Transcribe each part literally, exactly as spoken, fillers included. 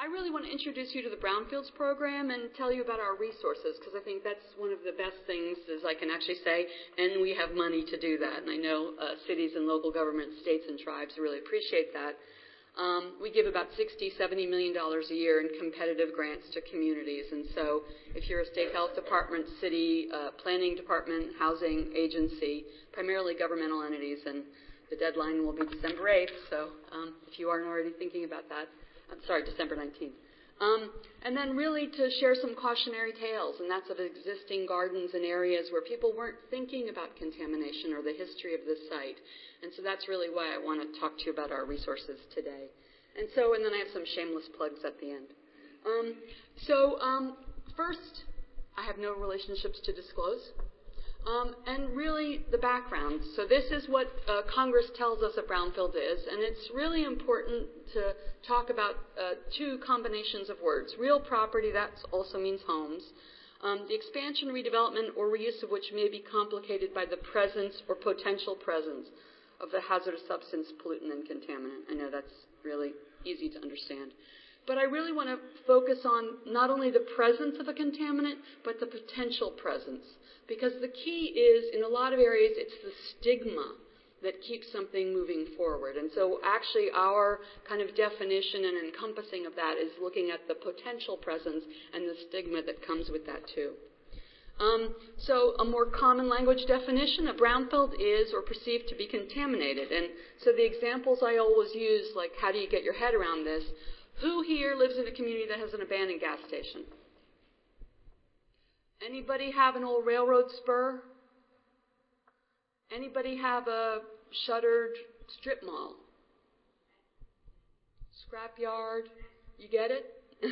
I really want to introduce you to the Brownfields program and tell you about our resources, because I think that's one of the best things, as I can actually say, and we have money to do that. And I know uh, cities and local governments, states and tribes really appreciate that. Um, we give about sixty, seventy million dollars a year in competitive grants to communities. And so if you're a state health department, city, uh, planning department, housing agency, primarily governmental entities, and the deadline will be December eighth. So um, if you aren't already thinking about that, I'm sorry, December nineteenth. Um, and then really to share some cautionary tales, and that's of existing gardens and areas where people weren't thinking about contamination or the history of this site. And so that's really why I want to talk to you about our resources today. And so, and then I have some shameless plugs at the end. Um, so um, first, I have no relationships to disclose. Um, and really the background. So this is what uh, Congress tells us a brownfield is, and it's really important to talk about uh, two combinations of words. Real property, that also means homes. Um, the expansion, redevelopment, or reuse of which may be complicated by the presence or potential presence of the hazardous substance, pollutant, and contaminant. I know that's really easy to understand. But I really want to focus on not only the presence of a contaminant, but the potential presence. Because the key is, in a lot of areas, it's the stigma that keeps something moving forward. And so actually our kind of definition and encompassing of that is looking at the potential presence and the stigma that comes with that too. Um, so a more common language definition, a brownfield is or perceived to be contaminated. And so the examples I always use, like how do you get your head around this? Who here lives in a community that has an abandoned gas station? Anybody have an old railroad spur? Anybody have a shuttered strip mall? Scrapyard? You get it?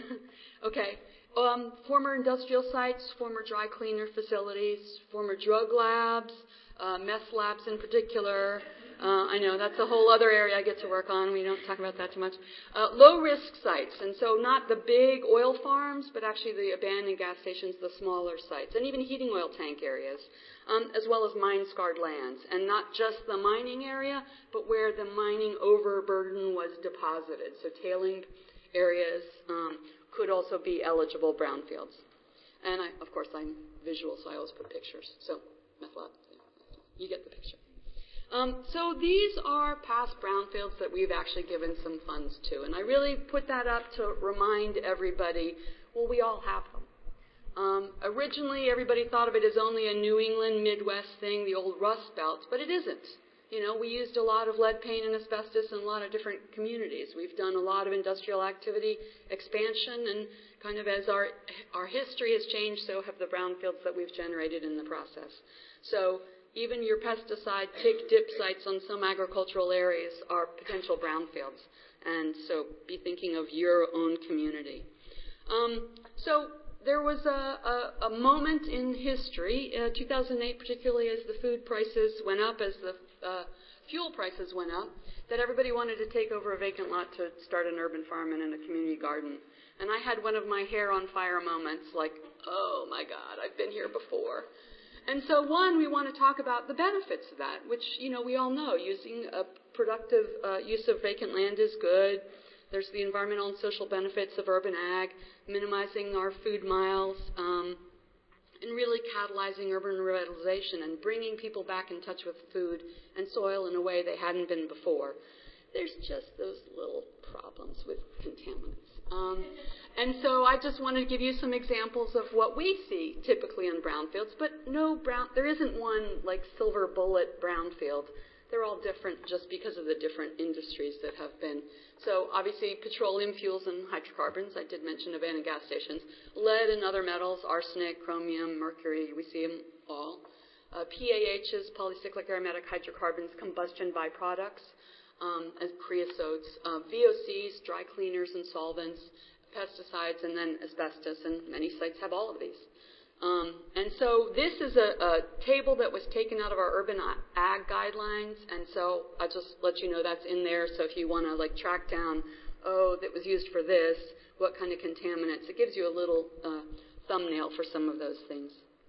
Okay. Um, former industrial sites, former dry cleaner facilities, former drug labs, uh, meth labs in particular. Uh, I know that's a whole other area I get to work on. We don't talk about that too much. Uh, low-risk sites, and so not the big oil farms, but actually the abandoned gas stations, the smaller sites, and even heating oil tank areas, um, as well as mine-scarred lands. And not just the mining area, but where the mining overburden was deposited. So tailing areas um, could also be eligible brownfields. And, I, of course, I'm visual, so I always put pictures. So, meth lab, you get the picture. Um, so these are past brownfields that we've actually given some funds to. And I really put that up to remind everybody, well, we all have them. Um, originally, everybody thought of it as only a New England, Midwest thing, the old Rust Belt, but it isn't. You know, we used a lot of lead paint and asbestos in a lot of different communities. We've done a lot of industrial activity, expansion, and kind of as our our history has changed, so have the brownfields that we've generated in the process. So even your pesticide tick dip sites on some agricultural areas are potential brownfields. And so be thinking of your own community. Um, so there was a, a, a moment in history, uh, two thousand eight particularly, as the food prices went up, as the uh, fuel prices went up, that everybody wanted to take over a vacant lot to start an urban farm and a community garden. And I had one of my hair on fire moments, like, oh my God, I've been here before. And so, one, we want to talk about the benefits of that, which, you know, we all know. Using a productive uh, use of vacant land is good. There's the environmental and social benefits of urban ag, minimizing our food miles, um, and really catalyzing urban revitalization and bringing people back in touch with food and soil in a way they hadn't been before. There's just those little problems with contaminants. Um, and so I just want to give you some examples of what we see typically in brownfields, but no brown, there isn't one like silver bullet brownfield. They're all different just because of the different industries that have been. So obviously petroleum fuels and hydrocarbons, I did mention abandoned gas stations, lead and other metals, arsenic, chromium, mercury, we see them all. Uh, P A Hs, polycyclic aromatic hydrocarbons, combustion byproducts, um, as creosotes, uh, V O Cs, dry cleaners and solvents, pesticides, and then asbestos, and many sites have all of these. Um, and so this is a, a table that was taken out of our urban ag guidelines, and so I'll just let you know that's in there. So if you want to like track down, oh, that was used for this, what kind of contaminants, it gives you a little uh, thumbnail for some of those things.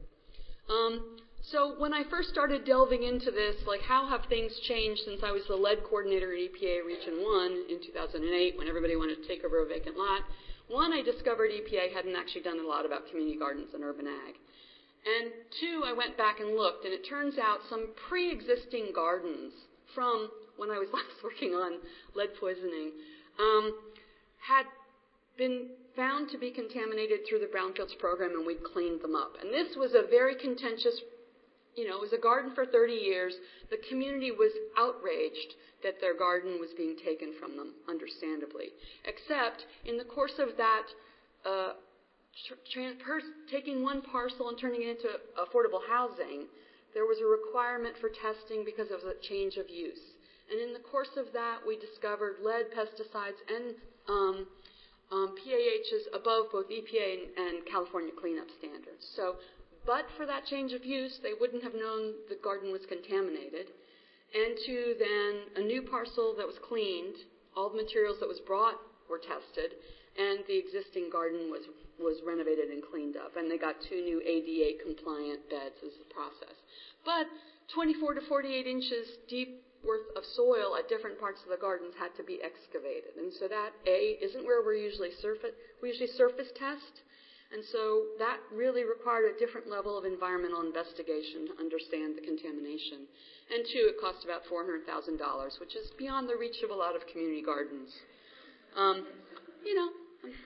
Um, so when I first started delving into this, like how have things changed since I was the lead coordinator at E P A Region one in two thousand eight when everybody wanted to take over a vacant lot? One, I discovered E P A hadn't actually done a lot about community gardens and urban ag. And two, I went back and looked, and it turns out some pre-existing gardens from when I was last working on lead poisoning um, had been found to be contaminated through the Brownfields program, and we'd cleaned them up. And this was a very contentious, you know, it was a garden for thirty years. The community was outraged that their garden was being taken from them, understandably. Except in the course of that, uh, tra- per- taking one parcel and turning it into affordable housing, there was a requirement for testing because of the change of use. And in the course of that, we discovered lead, pesticides, and um, um, P A Hs above both E P A and, and California cleanup standards. So, but for that change of use, they wouldn't have known the garden was contaminated. And two, then a new parcel that was cleaned, all the materials that was brought were tested, and the existing garden was was renovated and cleaned up. And they got two new A D A compliant beds as the process. But twenty-four to forty-eight inches deep worth of soil at different parts of the gardens had to be excavated. And so that, A, isn't where we usually surface, we usually surface test. And so that really required a different level of environmental investigation to understand the contamination. And two, it cost about four hundred thousand dollars, which is beyond the reach of a lot of community gardens. Um, you know.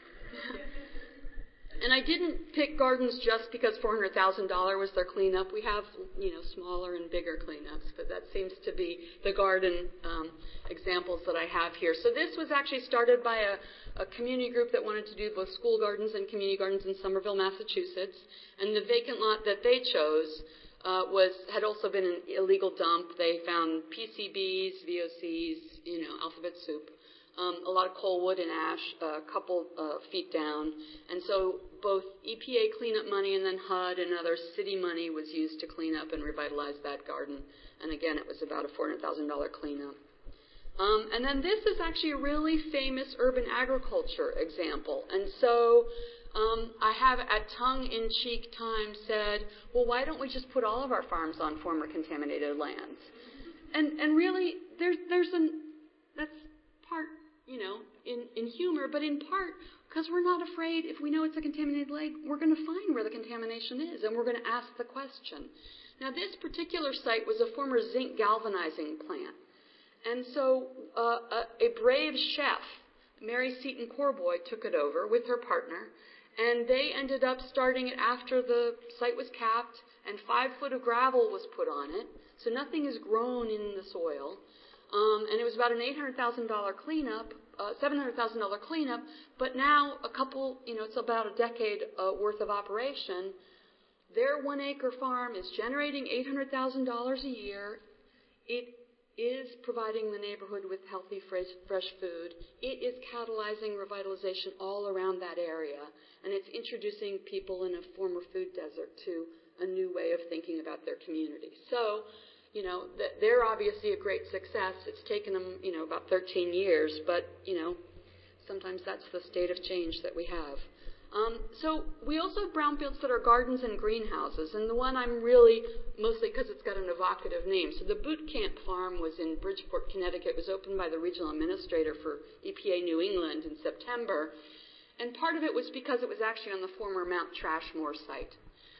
And I didn't pick gardens just because four hundred thousand dollars was their cleanup. We have, you know, smaller and bigger cleanups, but that seems to be the garden um, examples that I have here. So this was actually started by a, a community group that wanted to do both school gardens and community gardens in Somerville, Massachusetts. And the vacant lot that they chose uh, was had also been an illegal dump. They found P C Bs, V O Cs, you know, alphabet soup. Um, a lot of coal, wood, and ash, a couple uh, feet down. And so both E P A cleanup money and then H U D and other city money was used to clean up and revitalize that garden. And again, it was about a four hundred thousand dollars cleanup. Um, and then this is actually a really famous urban agriculture example. And so um, I have at tongue-in-cheek time said, well, why don't we just put all of our farms on former contaminated lands? And and really, there's there's an that's part, you know, in, in humor, but in part because we're not afraid if we know it's a contaminated lake, we're going to find where the contamination is, and we're going to ask the question. Now, this particular site was a former zinc galvanizing plant. And so uh, a, a brave chef, Mary Seton Corboy, took it over with her partner, and they ended up starting it after the site was capped, and five foot of gravel was put on it, so nothing is grown in the soil. Um, and it was about an eight hundred thousand dollars cleanup, uh, seven hundred thousand dollars cleanup, but now a couple, you know, it's about a decade uh, worth of operation. Their one acre farm is generating eight hundred thousand dollars a year. It is providing the neighborhood with healthy, fresh, fresh food. It is catalyzing revitalization all around that area, and it's introducing people in a former food desert to a new way of thinking about their community. So, you know, they're obviously a great success. It's taken them, you know, about thirteen years, but, you know, sometimes that's the state of change that we have. Um, so we also have brownfields that are gardens and greenhouses, and the one I'm really, mostly because it's got an evocative name. So the Boot Camp Farm was in Bridgeport, Connecticut. It was opened by the regional administrator for E P A New England in September, and part of it was because it was actually on the former Mount Trashmore site.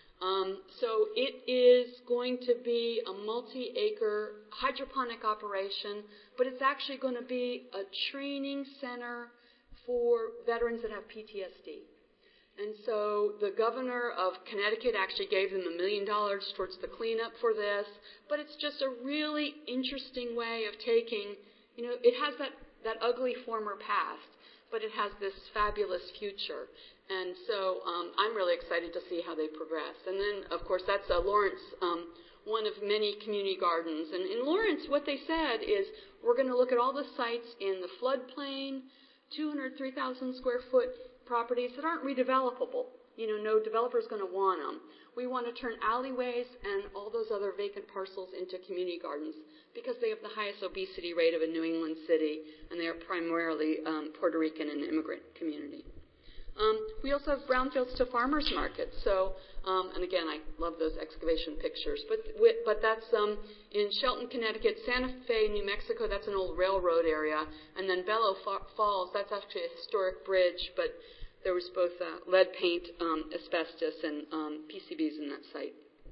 Um, so it is going to be a multi-acre hydroponic operation, but it's actually going to be a training center for veterans that have P T S D. And so the governor of Connecticut actually gave them a million dollars towards the cleanup for this, but it's just a really interesting way of taking, you know, it has that, that ugly former past, but it has this fabulous future. And so um, I'm really excited to see how they progress. And then, of course, that's uh, Lawrence, um, one of many community gardens. And in Lawrence, what they said is we're going to look at all the sites in the floodplain, two hundred three thousand square foot properties that aren't redevelopable. You know, no developer's going to want them. We want to turn alleyways and all those other vacant parcels into community gardens because they have the highest obesity rate of a New England city, and they are primarily um, Puerto Rican and immigrant community. Um, we also have brownfields to farmers markets. So, um, and again, I love those excavation pictures. But but that's um, in Shelton, Connecticut, Santa Fe, New Mexico. That's an old railroad area, and then Bellow Falls. That's actually a historic bridge, but there was both uh, lead paint, um, asbestos, and um, P C Bs in that site.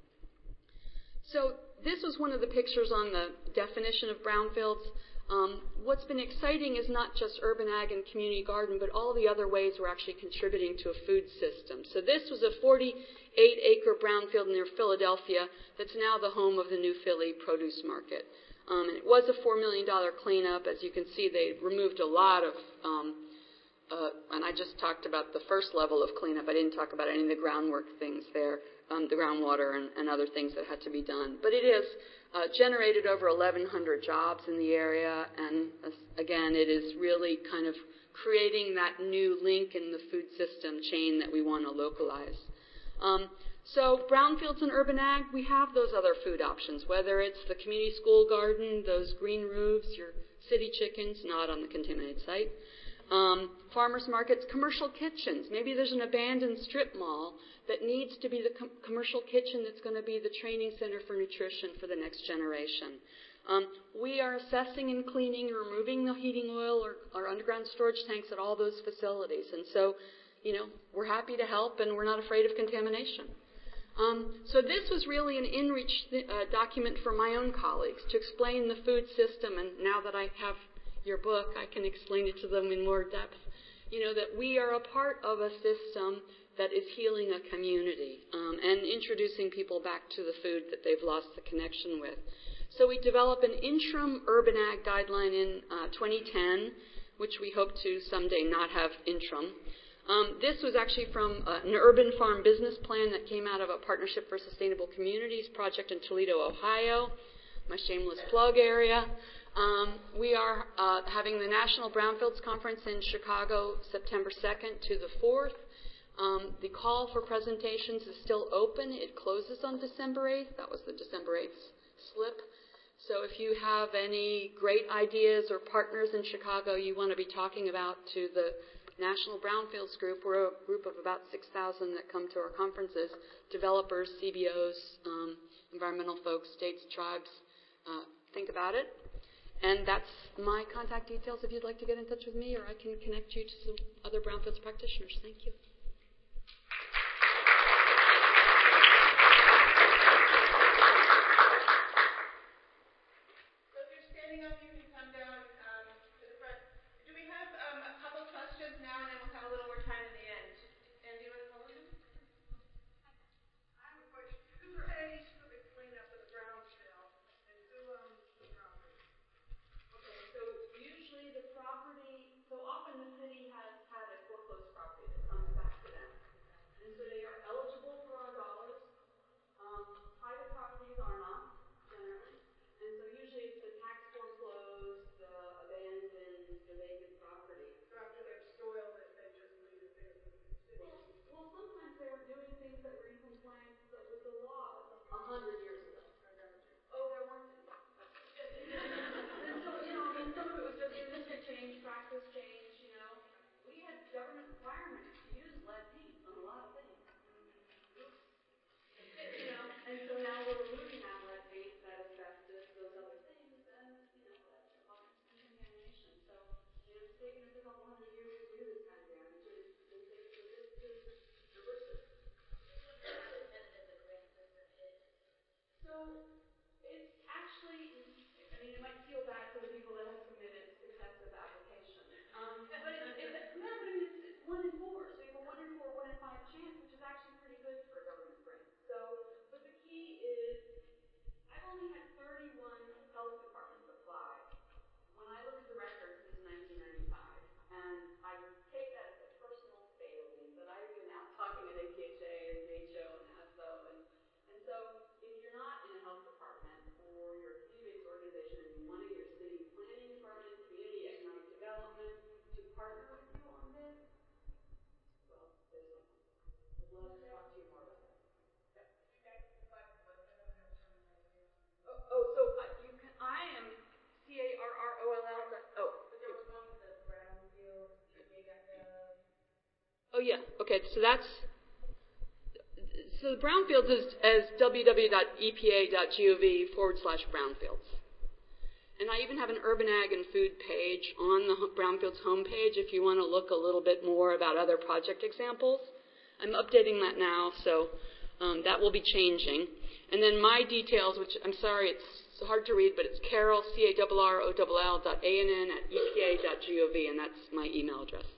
So this was one of the pictures on the definition of brownfields. Um, what's been exciting is not just urban ag and community garden, but all the other ways we're actually contributing to a food system. So this was a forty-eight acre brownfield near Philadelphia that's now the home of the New Philly Produce Market. Um, and it was a four million dollars cleanup. As you can see, they removed a lot of, um, uh, and I just talked about the first level of cleanup. I didn't talk about any of the groundwork things there, um, the groundwater and, and other things that had to be done. But it is Uh, generated over eleven hundred jobs in the area, and uh, again, it is really kind of creating that new link in the food system chain that we want to localize. Um, so brownfields and urban ag, we have those other food options, whether it's the community school garden, those green roofs, your city chickens, not on the contaminated site, um, farmers markets, commercial kitchens. Maybe there's an abandoned strip mall that needs to be the com- commercial kitchen that's going to be the training center for nutrition for the next generation. Um, we are assessing and cleaning and removing the heating oil or, or underground storage tanks at all those facilities. And so, you know, we're happy to help, and we're not afraid of contamination. Um, so this was really an in-reach th- uh, document for my own colleagues to explain the food system, and now that I have your book, I can explain it to them in more depth. You know, that we are a part of a system that is healing a community um, and introducing people back to the food that they've lost the connection with. So we developed an interim urban ag guideline in uh, twenty ten, which we hope to someday not have interim. Um, this was actually from uh, an urban farm business plan that came out of a Partnership for Sustainable Communities project in Toledo, Ohio, my shameless plug area. Um, we are uh, having the National Brownfields Conference in Chicago, September second to the fourth. Um, the call for presentations is still open. It closes on December eighth. That was the December eighth slip. So if you have any great ideas or partners in Chicago you want to be talking about to the National Brownfields Group, we're a group of about six thousand that come to our conferences, developers, C B Os, um, environmental folks, states, tribes, uh, think about it. And that's my contact details if you'd like to get in touch with me, or I can connect you to some other Brownfields practitioners. Thank you. Oh, yeah. Okay, so that's, so the brownfields is as w w w dot e p a dot gov forward slash brownfields. And I even have an urban ag and food page on the Brownfields homepage if you want to look a little bit more about other project examples. I'm updating that now, so um, that will be changing. And then my details, which I'm sorry, it's hard to read, but it's Carol, C A R R O L L dot A N N at E P A dot gov, and that's my email address.